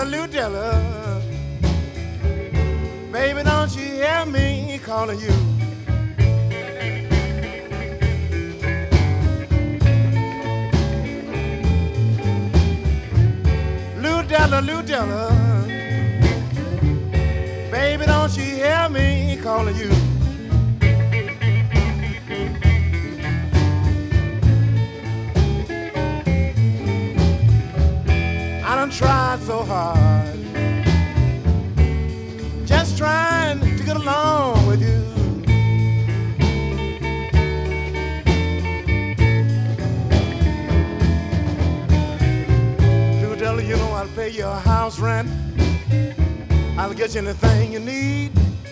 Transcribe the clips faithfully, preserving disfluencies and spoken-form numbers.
Ludella, baby, don't you hear me calling you? Ludella, Ludella, baby, don't you hear me calling you? I done tried so hard, just trying to get along with you. Ludella, you know I'll pay your house rent, I'll get you anything you need.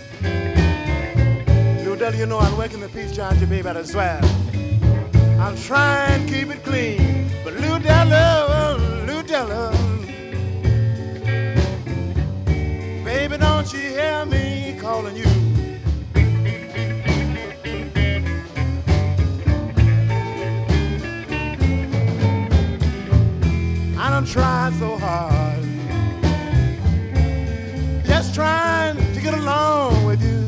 Ludella, you know I'll work in the peace charge you, baby, I swear. I'll try and keep it clean, but Ludella, Ludella, baby, don't you hear me calling you? I done tried so hard, just trying to get along with you.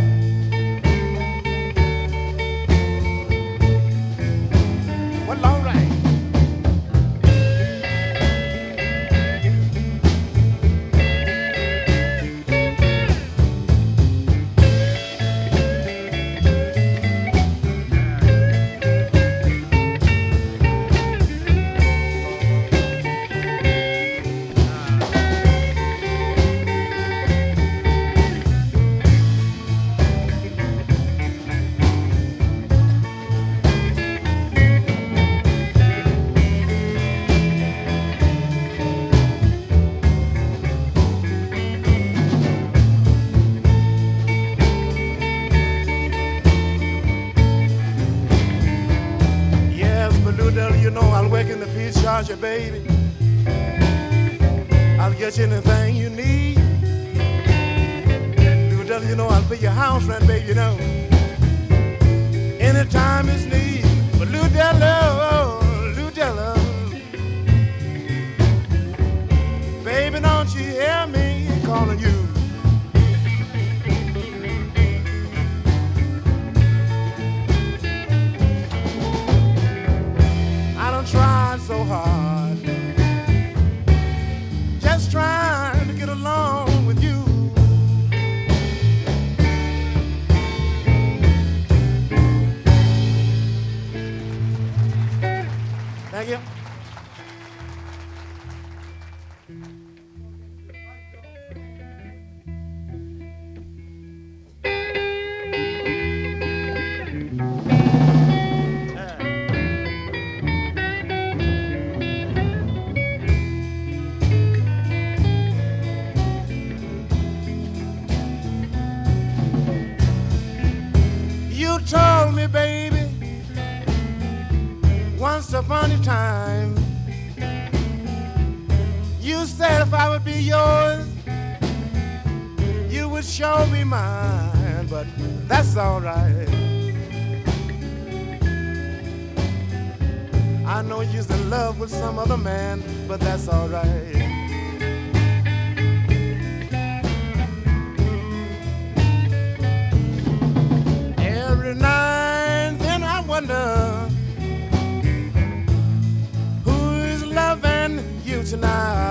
Well, all right. You know I'll work in the peace charge you, baby. I'll get you anything you need. Ludella, you know I'll pay your house rent, baby, you know. Anytime it's need. But Ludella, Ludella, baby, don't you hear me calling you? Tried so hard, just trying to get along with you. Thank you. You told me, baby, once upon a time, you said if I would be yours, you would show me mine, but that's all right. I know you're in love with some other man, but that's all right. Every night and then I wonder who is loving you tonight.